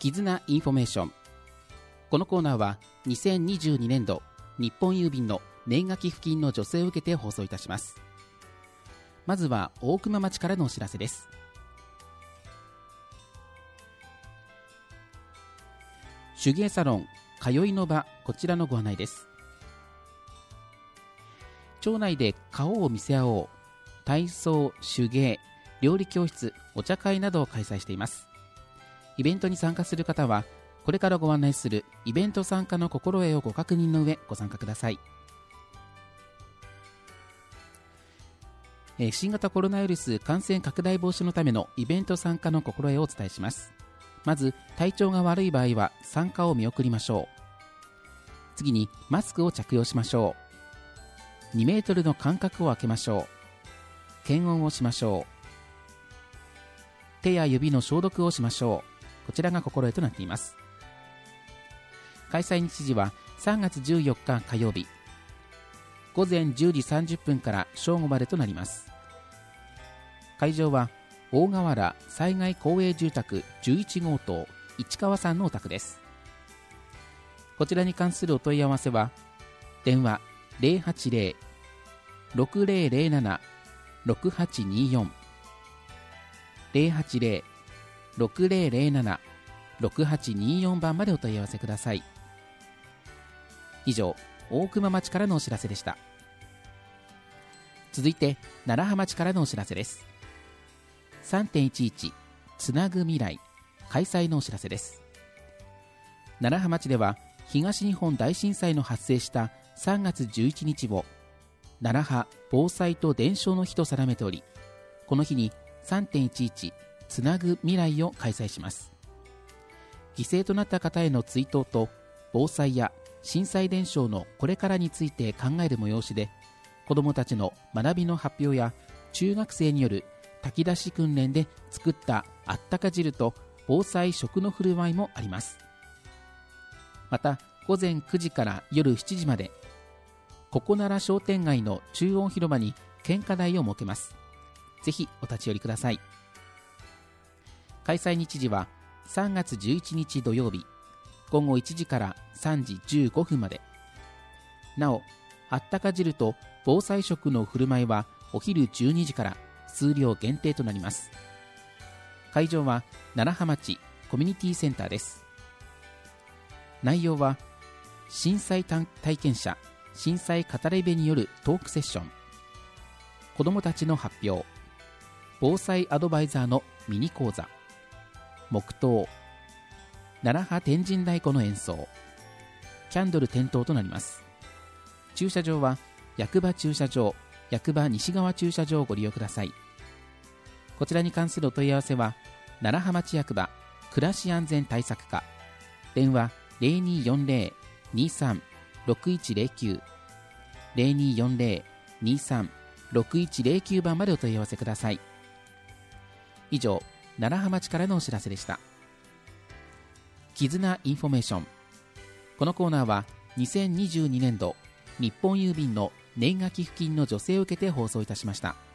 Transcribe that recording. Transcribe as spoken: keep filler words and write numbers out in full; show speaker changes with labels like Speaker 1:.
Speaker 1: 絆インフォメーション。このコーナーはにせんにじゅうにねんど日本郵便の年賀寄付金の助成を受けて放送いたします。まずは大熊町からのお知らせです。手芸サロン通いの場、こちらのご案内です。町内で顔を見せ合おう、体操、手芸、料理教室、お茶会などを開催しています。イベントに参加する方はこれからご案内するイベント参加の心得をご確認の上ご参加ください。えー、新型コロナウイルス感染拡大防止のためのイベント参加の心得をお伝えします。まず、体調が悪い場合は参加を見送りましょう。次にマスクを着用しましょう。にメートルの間隔を空けましょう。検温をしましょう。手や指の消毒をしましょう。こちらが心得となっています。開催日時はさんがつじゅうよっか火曜日、ごぜんじゅうじさんじゅっぷんから正午までとなります。会場は大河原災害公営住宅じゅういちごうとう市川さんのお宅です。こちらに関するお問い合わせは電話 ゼロはちゼロ ろくゼロゼロなな ろくはちによん ゼロはちゼロ ろくゼロゼロなな ろくはちによん 番までお問い合わせください。以上、大熊町からのお知らせでした。続いて楢葉町からのお知らせです。 さんてんいちいち つなぐ未来開催のお知らせです。楢葉町では東日本大震災の発生したさんがつじゅういちにちを楢葉防災と伝承の日と定めており、この日に さんてんいちいちつなぐ未来を開催します。犠牲となった方への追悼と防災や震災伝承のこれからについて考える催しで、子どもたちの学びの発表や中学生による炊き出し訓練で作ったあったか汁と防災食の振る舞いもあります。またごぜんくじから夜しちじまでここなら商店街の中央広場に献花台を設けます。ぜひお立ち寄りください。開催日時はさんがつじゅういちにち土曜日、ごごいちじからさんじじゅうごふんまで。なお、あったか汁と防災食の振る舞いはお昼じゅうにじから数量限定となります。会場は楢葉町コミュニティセンターです。内容は震災体験者、震災語り部によるトークセッション、子どもたちの発表、防災アドバイザーのミニ講座、黙祷、楢葉天神太鼓の演奏、キャンドル点灯となります。駐車場は役場駐車場、役場西側駐車場をご利用ください。こちらに関するお問い合わせは楢葉町役場暮らし安全対策課、電話 ゼロにーよんゼロ にーさん ろくいちゼロきゅう ゼロにーよんゼロ にーさん ろくいちゼロきゅう 番までお問い合わせください。以上、楢葉町からのお知らせでした。絆インフォメーション。このコーナーはにせんにじゅうにねんど日本郵便の年賀寄付金の助成を受けて放送いたしました。